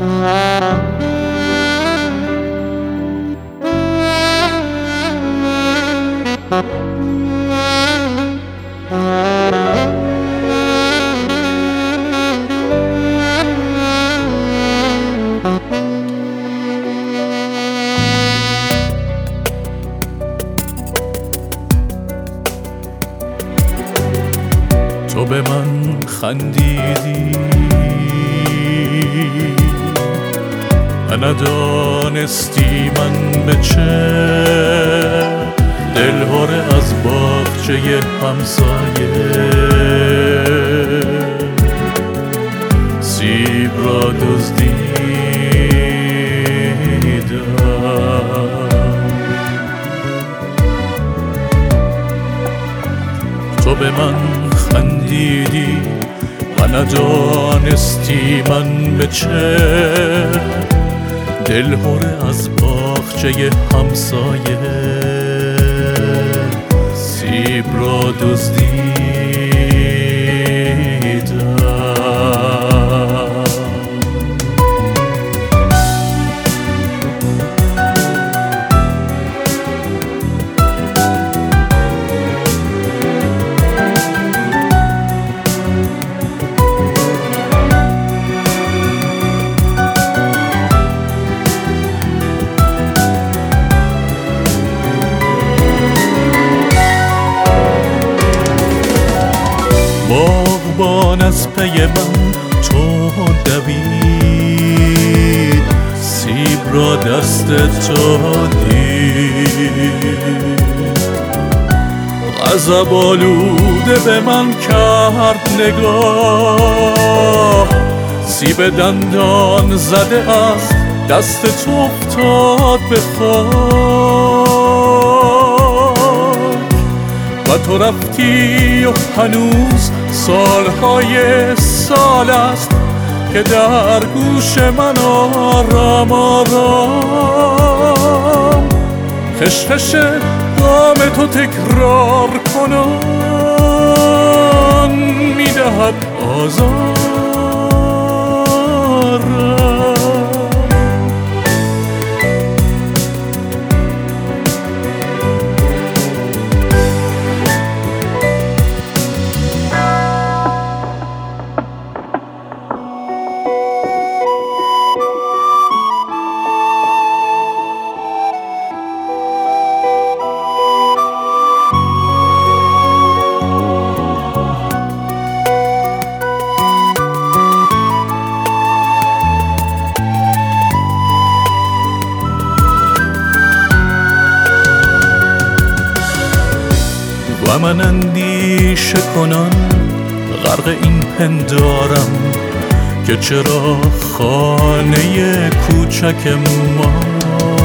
تو به من خندیدی و ندانستی من به چه دلهره از باغچه همسایه سیب را دزدیدم. تو به من خندیدی و ندانستی من به چه دلهره از باغچه همسایه سیب را دزدیدم. باغبان از پی من تو دوید، سیب را دست تو دید. غضب آلوده به من کرد نگاه، سیب دندان زده از دست تو افتاد به خاک و تو رفتی و هنوز سالهای سال است که در گوش من آرام آرام خشخش دام تو تکرار کنان میدهد آزارم. و من اندیشه کنان غرق این پندارم که چرا خانه کوچک ما